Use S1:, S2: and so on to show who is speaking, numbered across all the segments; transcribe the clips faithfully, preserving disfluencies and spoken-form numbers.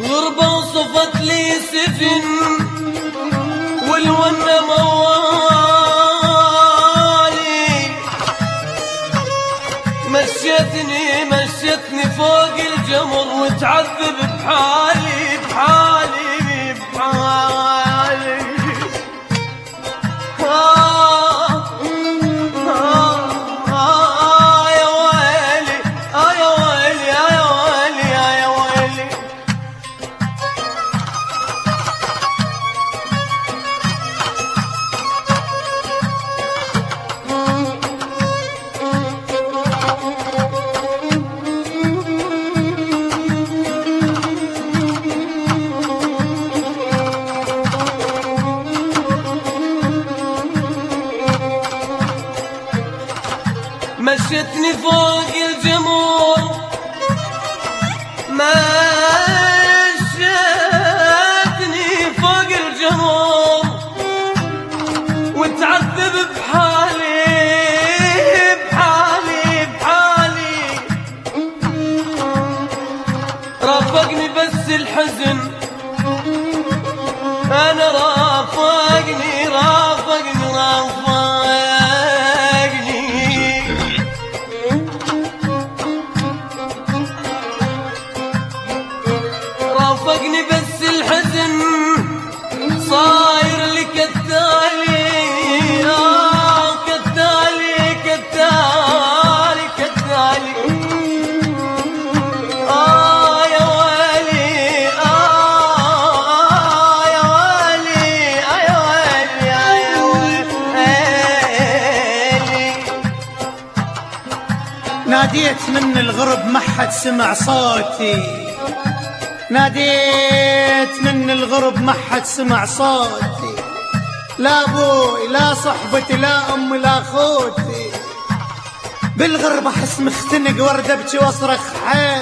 S1: غربة وصفت لي سجن والونة موالي، مشيتني مشيتني فوق الجمر وتعذب بحالي بحالي بحالي. آه آه آه يا ويلي آه يا ويلي آه يا ويلي آه يا ويلي. مشتني فوق الجمور مشتني فوق الجمور وتعذب بحالي بحالي بحالي. رافقني بس الحزن انا رافقني رافقني رافقني رافقني بس الحزن صاير لي كالتالي آه كالتالي كالتالي كالتالي. آه يا ويلي آه يا ويلي آه يا ويلي آه يا ويلي.
S2: ناديت من الغرب ما حد سمع صوتي، ناديت من الغرب ما حد سمع صوتي، لا ابوي لا صحبتي لا امي لا اخوتي. بالغربة احس مختنق ورد ابكي واصرخ حيل،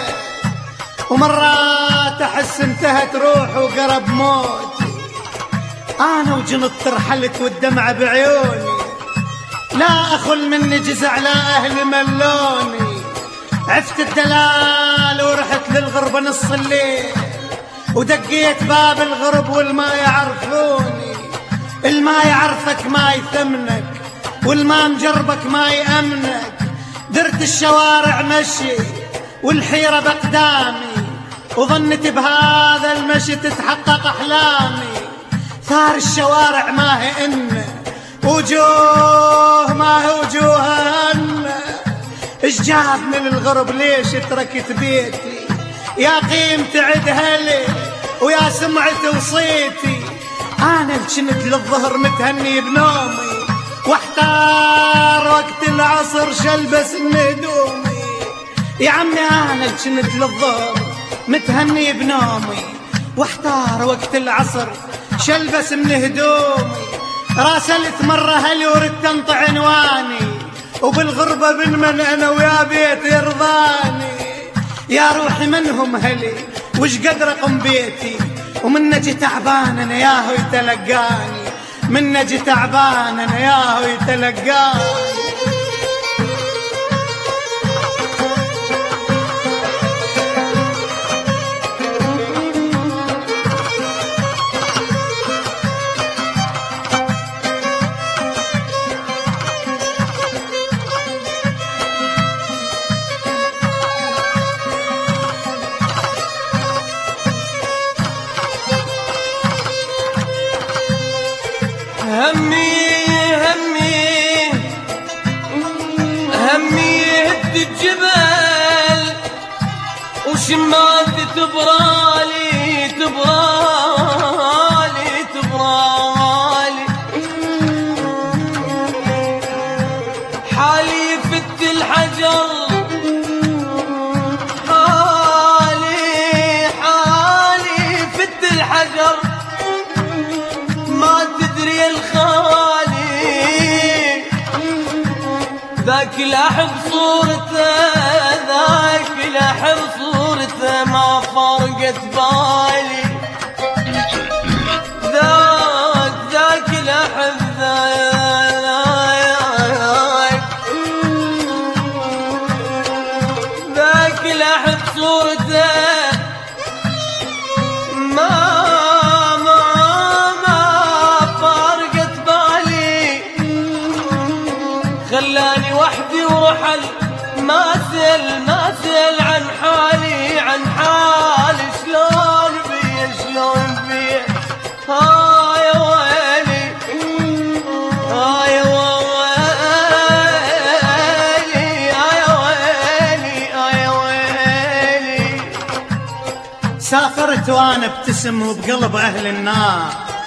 S2: ومرات احس انتهت روحي وقرب موتي. انا وجنط ترحلت والدمع بعيوني، لا اخل مني جزع لا اهلي ملوني. عفت الدلال ورحت للغربة نص الليل، ودقيت باب الغرب والما يعرفوني. الما يعرفك ما يثمنك، والما مجربك ما يأمنك. درت الشوارع مشي والحيرة بقدامي، وظنت بهذا المشي تتحقق أحلامي. ثار الشوارع ما هي إنه، وجوه ما هي وجوهنا. إيش جابني للغرب ليش تركت بيتي؟ يا قيمة عد هلي ويا سمعة وصيتي. أنا كنت للظهر متهني بنومي، واحتار وقت العصر شلبس من هدومي. يا عمي أنا كنت للظهر متهني بنومي، واحتار وقت العصر شلبس من هدومي. راسلت مرة هلي وردت انطع عنواني، وبالغربة بنمن أنا ويا بيت يرضاني. يا روحي منهم هلي وش قد رقم بيتي، ومن نجي تعبان أنا ياهو يتلقاني، من نجي تعبان أنا ياهو يتلقاني.
S1: همي همي همي هد الجبل وشمات تبرالي تبرالي تبرالي. حالي فت الحجر حالي حالي فت الحجر ما تدري الخالي. ذاك لاحب صورته ذاك لاحب صورته ما فرقت بالي. ذاك ذاك لاحب ذاك ذاك لاحب صورته رحل ما سأل ما سأل عن حالي عن حالي شلون بي شلون بي ها يا ويلي ها يا ويلي ها يا ويلي ها يا ويلي.
S2: سافرت وانا ابتسم وبقلب اهل النار،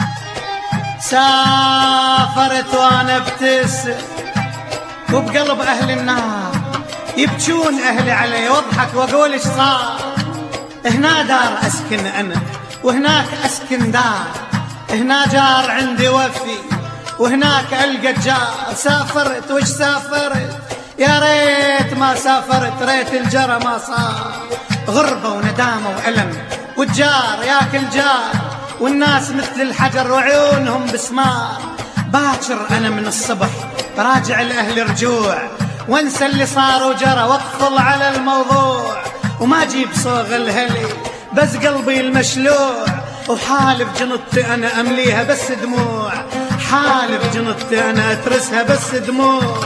S2: سافرت وانا ابتسم وبقلب اهل النار، يبكون اهلي علي واضحك واقول ايش صار. هنا دار اسكن انا وهناك اسكن دار، هنا جار عندي وفي وهناك القى جار. سافرت وش سافرت يا ريت ما سافرت، ريت الجرى ما صار. غربة وندامة وألم والجار ياكل جار، والناس مثل الحجر وعيونهم بسمار. باكر أنا من الصبح راجع لأهل رجوع، وانسى اللي صار وجرى واقفل على الموضوع. وما اجيب صوغ الهلي بس قلبي المشلوع، وحالف جنطتي أنا أمليها بس دموع، حالف جنطتي أنا أترسها بس دموع.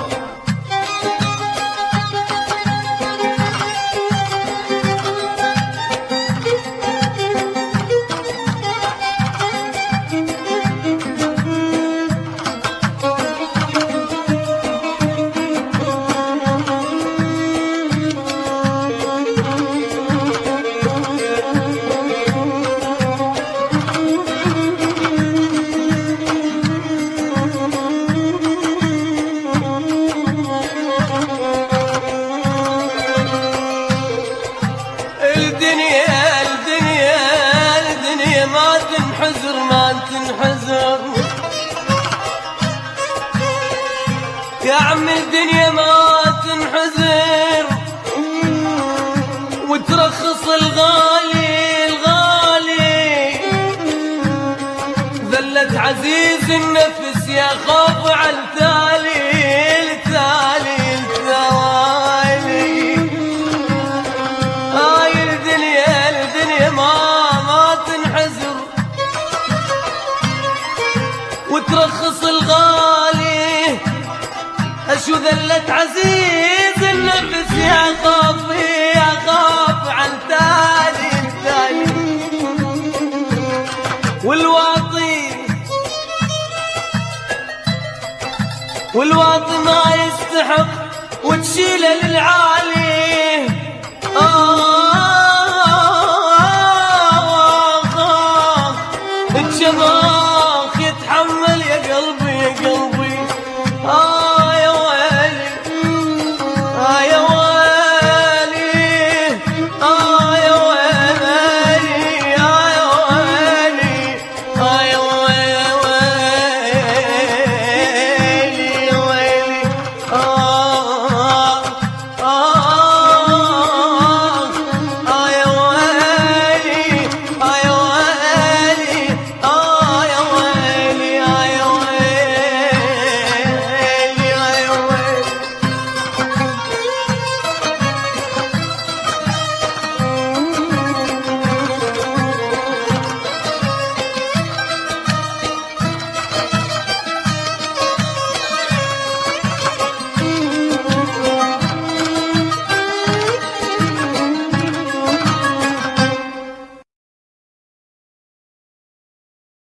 S1: يا عم الدنيا ما تنحزر وترخص الغالي الغالي، ذلت عزيز النفس يا خوف على التالي التالي التوالي. هاي الدنيا الدنيا ما ما تنحزر وترخص الغالي، أشو ذلت عزيز النفس يا خافي يا خاف عن تالي التالي. والواطي والواطي ما يستحق وتشيله للعالي. آه